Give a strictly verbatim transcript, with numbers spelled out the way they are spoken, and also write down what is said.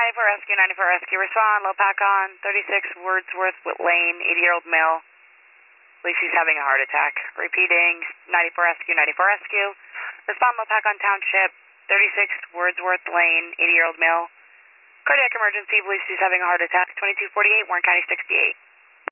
ninety-four Rescue, ninety-four Rescue, respond, low pack on, thirty-six Wordsworth Lane, eighty-year-old male. Believes he's having a heart attack. Repeating, ninety-four Rescue, ninety-four Rescue, respond, low pack on Township, thirty-six Wordsworth Lane, eighty-year-old male. Cardiac emergency, believes he's having a heart attack, twenty-two forty-eight, Warren County sixty-eight.